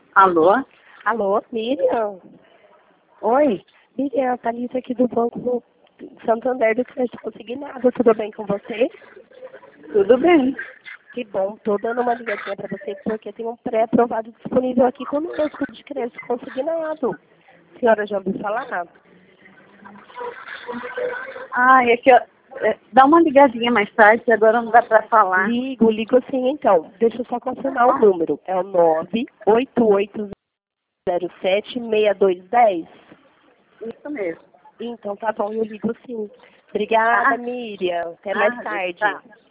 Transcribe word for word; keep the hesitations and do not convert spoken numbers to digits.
Alô? Alô, Miriam? Oi? Miriam, Thalita aqui do Banco do Santander do Crédito Consignado. Tudo bem com você? Tudo bem. Que bom, tô dando uma ligadinha para você porque tem um pré-aprovado disponível aqui conosco de crédito consignado. A senhora já ouviu falar? Ah, é que eu, é, dá uma ligadinha mais tarde, agora não dá para falar. Ligo, ligo sim então. Deixa eu só confirmar o número. É o nove oito oito zero sete seis dois um zero. Isso mesmo. Então tá bom, eu ligo sim. Obrigada, Ah, Miriam. Até mais ah, tarde. tá.